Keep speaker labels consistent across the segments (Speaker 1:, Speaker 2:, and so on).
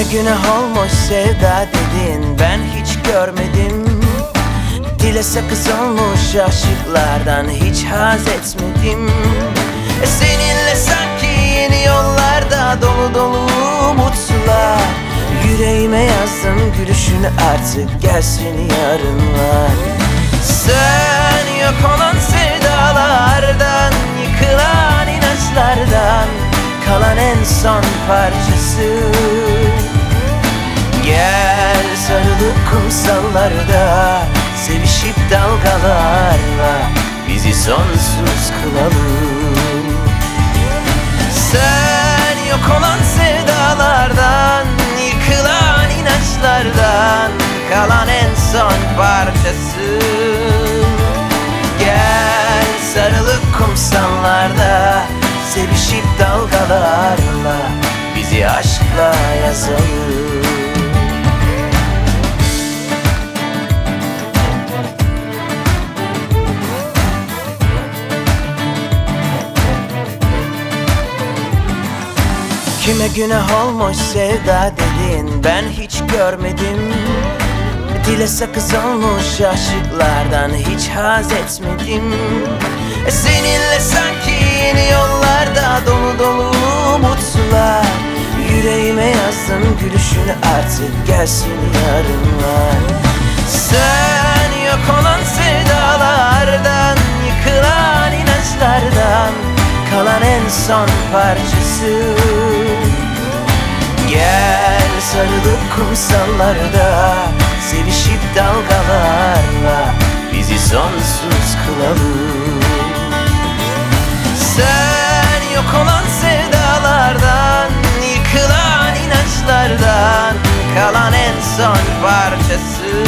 Speaker 1: günah olmuş sevda dedin, ben hiç görmedim. Dile sakız olmuş aşıklardan hiç haz etmedim. Seninle sanki yeni yollarda dolu dolu umutlar. Yüreğime yazdım gülüşünü, artık gelsin yarınlar. Sen yok olan sevdalardan, yıkılan inançlardan kalan en son parçası. Gel sarılıp kumsallarda, sevişip dalgalarla bizi sonsuz kılalım. Sen yok olan sevdalardan, yıkılan inançlardan kalan en son parçası. Gel sarılıp kumsallarda, sevişip dalgalarla bizi aşkla yazalım. Kime günah olmuş sevda dedin, ben hiç görmedim. Dile sakız olmuş aşıklardan hiç haz etmedim. Seninle sanki yeni yollarda dolu dolu umutlar. Yüreğime yazdım gülüşünü, artık gelsin yarınlar. Sen yok olan sevdalardan, yıkılan inançlardan kalan en son parçası. Gel sarılıp kumsallarda, sevişip dalgalarla bizi sonsuz kılalım. Sen yok olan sevdalardan, yıkılan inançlardan kalan en son parçası.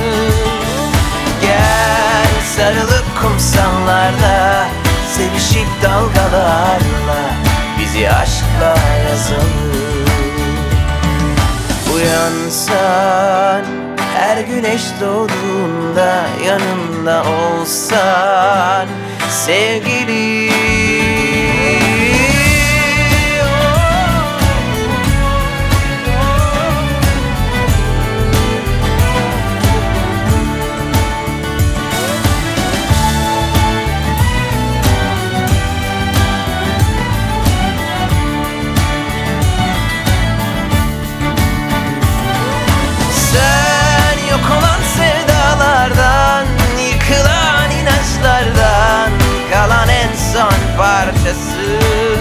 Speaker 1: Gel sarılıp kumsallarda, sevişip dalgalarla bizi aşkla yazalım. Uyansan, her güneş doğduğunda yanımda olsan sevgilim. Yıkılan inançlardan kalan en son parçası.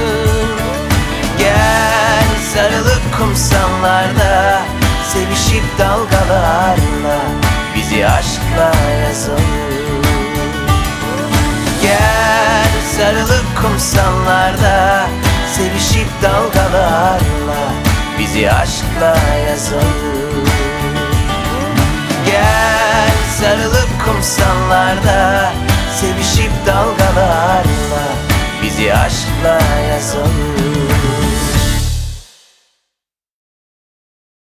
Speaker 1: Gel sarılıp kumsallarda, sevişip dalgalarla bizi aşkla yazalım. Gel sarılıp kumsallarda, sevişip dalgalarla bizi aşkla yazalım. Gel sarılıp kumsallarda, sevişip dalgalarla bizi aşkla yazalım.